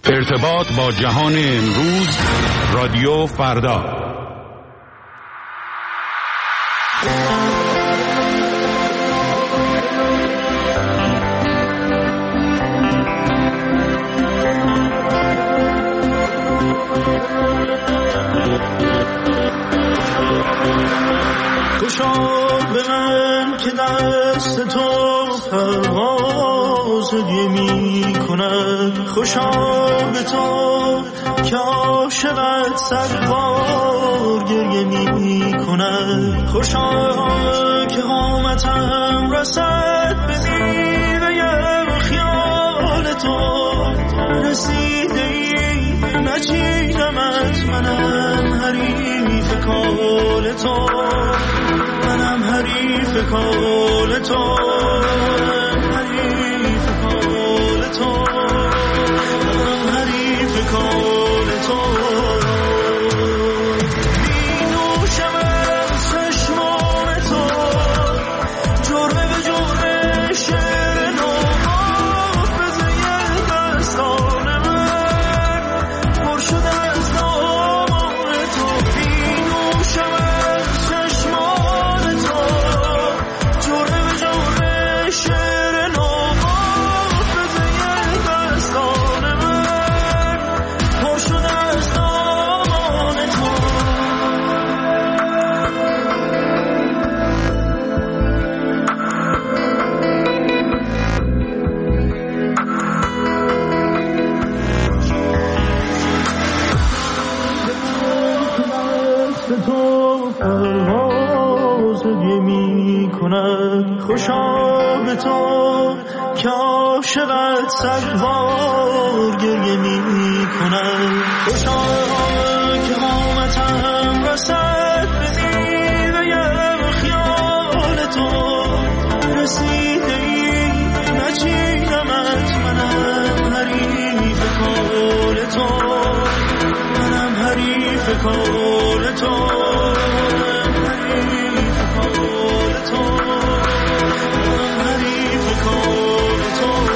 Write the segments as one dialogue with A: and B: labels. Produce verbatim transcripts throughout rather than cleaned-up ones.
A: ارتباط با جهان امروز، رادیو فردا.
B: خوشا به من که دست تو پرواز دیگه می کند، خوشا به تو که عاشقت صد بار گریه می کند، خوشا که قامتم رسد به میوه خیال تو، رسیده ای نچیدمت، منم حریف کال تو، منم حریف کال تو، حریف کال تو، منم حریف کال تو. می نوشم از چشمان تو، جرعه به جرعه شعر نو، حافظه دستان من پر شده از دامان تو. می نوشم از چشمان تو، جرعه به جرعه شعر نو، حافظه دستان من پر شده از دامان تو. دست تو پرواز دیگه می کند، خوشا به تو که عاشقت صد بار گریه می کند، خوشا که قامتم رسد به میوه خیال تو، رسیده ای نچیدمت، منم حریف کال تو، منم حریف کال تو، حریف کال تو، منم حریف کال تو.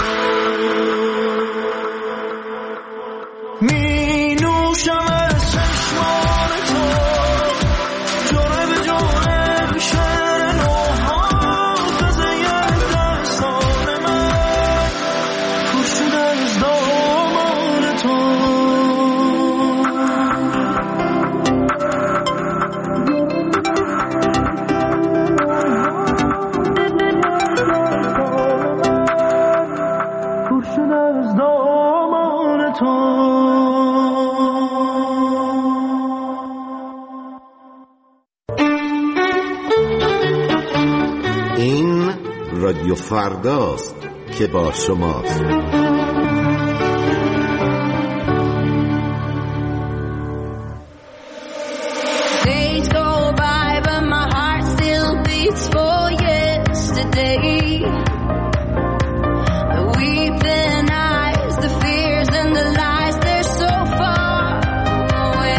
B: می نوشم از چشمان تو، جرعه به جرعه شعر نو، حافظه دستان من پر شده از دامان تو.
C: این رادیو فرداست که با شماست.
D: Days go by but my heart still beats for yesterday. The weeping eyes, the fears and the lies, they're so far away.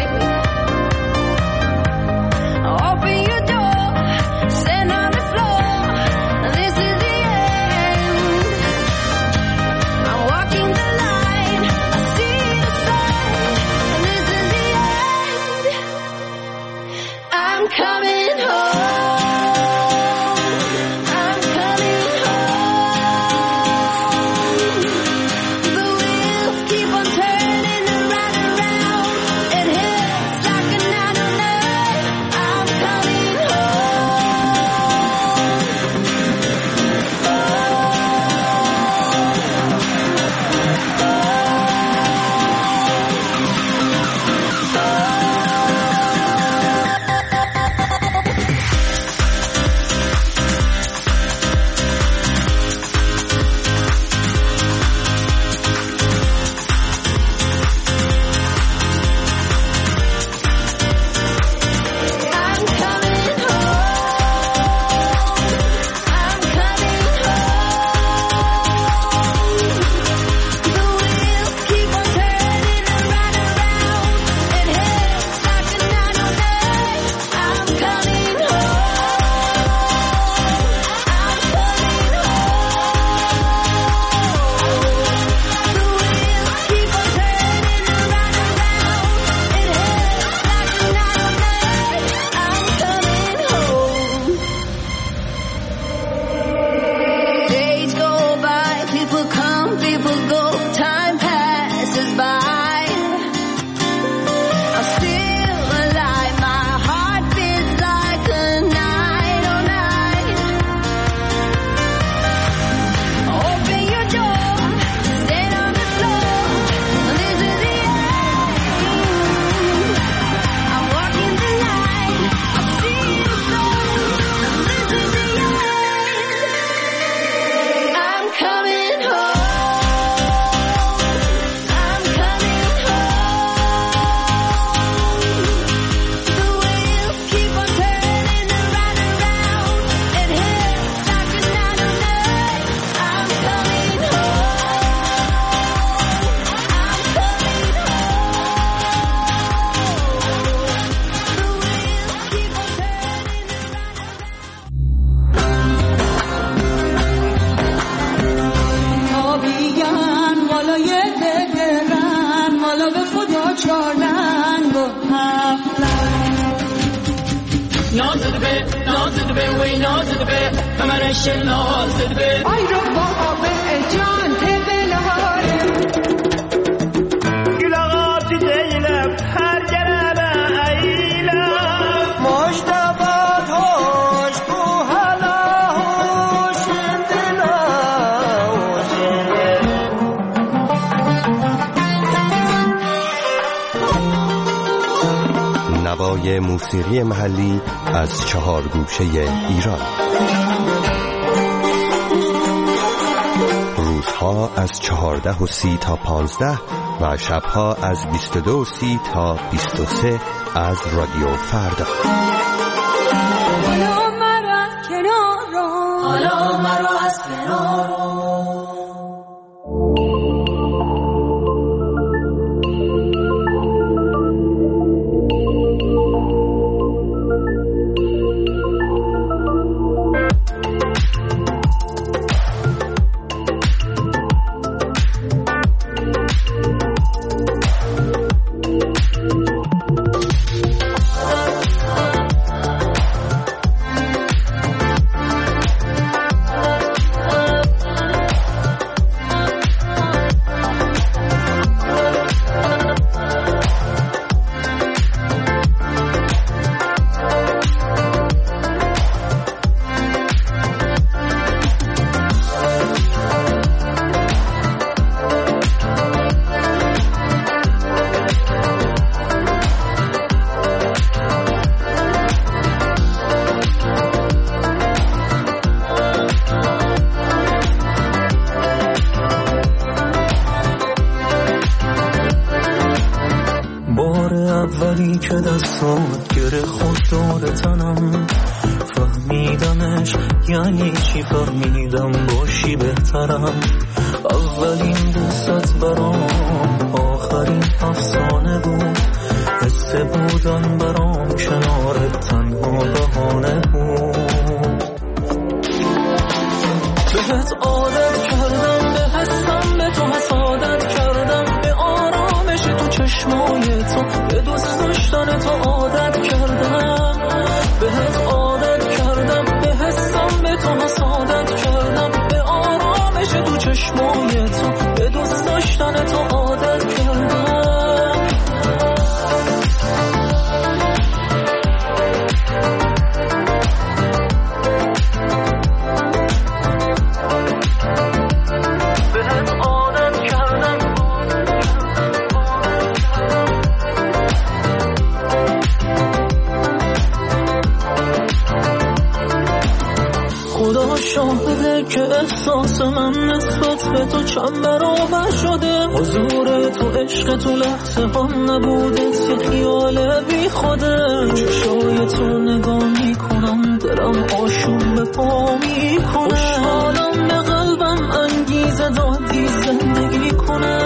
D: Open your door, stand on the floor, this is the end. I'm people go, time passes by. I'm still alive, my heart beats like a nine oh nine. Open your door, stand on the floor, this is the end. I'm walking the line, I see you soon, this is the end. I'm coming home, I'm coming home. The wheels keep on turning around and around. It hits like a nine oh nine. I'm coming home, I'm coming home. The wheels keep on turning
E: آبیان مالا یه دگرن مالا به خدا چارنگ و هفلن
B: نازد به نازد به وی نازد به همرش نازد به
E: آی رو بابا به جان تبلهاره
B: گلاغات دیلم هر گربه ایلم مجتبات هوش کو هلا هوش دلا
F: نوای موسیقی محلی از چهار گوشه ایران. روزها از چهارده و سی تا پانزده و شبها از بیست و دو و سی تا بیست و سه از رادیو فردا.
E: حالا مرا از کنار رو
B: حالا مرا از کنار
G: اولی که دستات گره خود دور تنم فهمیدمش یعنی چی فهمیدم باشی بهترم اولین دستت برام آخرین افسانه بود حس بودن برام کنارت تنها بهانه بود بهت عادت کردم به حسم به تو حسادت کردم به آرامش تو چشمای تو به دوست داشتن تو عادت کردم بهت عادت کردم به حسم به تو حسادت کردم به آرامش تو چشمای تو به دوست داشتن تو عادت کردم شاهده که احساس من نسبت به تو چند برابر شده حضور تو عشق تو لحظه هم نبوده یه خیال بی خوده چشای تو نگاه میکنم دلم آشوب به پا میکنه خوشحالم به قلبم انگیزه دادی زندگی کنه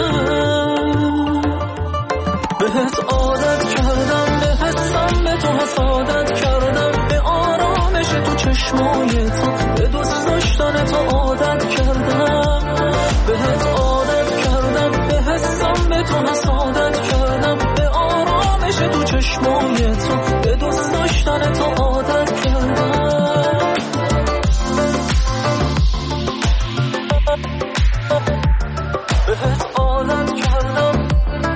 G: بهت عادت کردم به حسم به تو حسادت کردم به آرامش تو چشمای تو به دوست داشتن تو عادت کردم بهت عادت کردم به حسم به تو حسادت کردم به آرامش تو چشمای تو به دوست داشتن تو عادت کردم بهت عادت کردم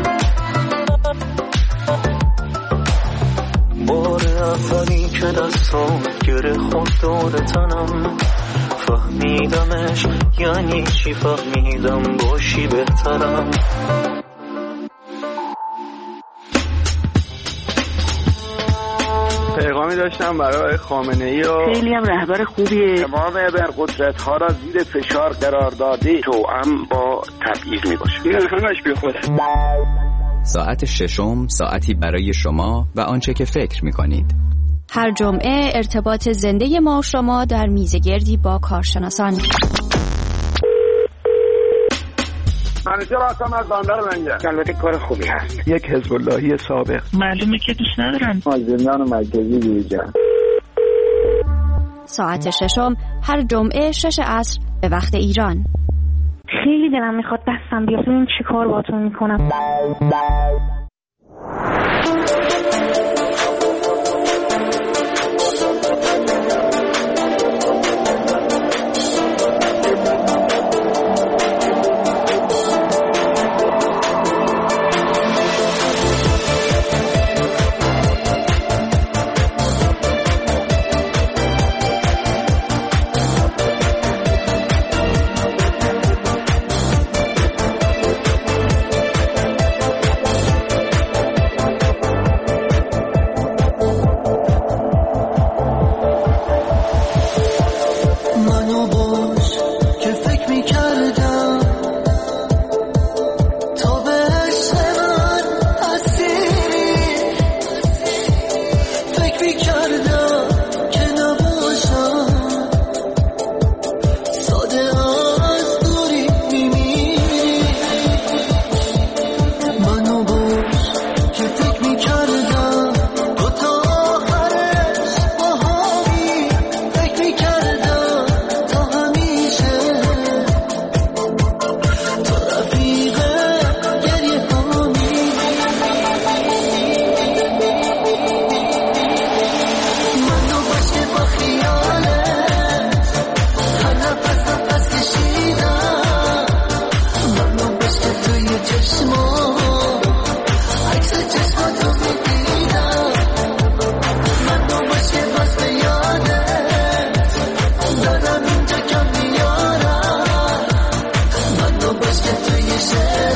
G: بار اولی که دستم گره خود داده تنم فهمیدمش یعنی چی فهمیدم باشی بهترم
H: پیغامی داشتم برای خامنه‌ای و
I: خیلی هم رهبر خوبیه.
H: تمام ابرقدرت‌ها را زیر فشار قرار داده توأم با تبعیض میباشه. این همش بی خوده.
J: ساعت ششم ساعتی برای شما و آنچه که فکر می‌کنید.
K: هر جمعه ارتباط زنده ما و شما در میزگردی با کارشناسان.
H: منیجر هستم از بندر منجر. البته کار خوبی هست. یک حزب اللهی سابق.
I: معلومه که دوست ندارن.
H: مازندران مرکزی بیرجان.
K: ساعت ششم هر جمعه شش عصر به وقت ایران.
L: خیلی دلم میخواد دستم بیاد ببینم چی کار باهاتون میکنم.
G: Say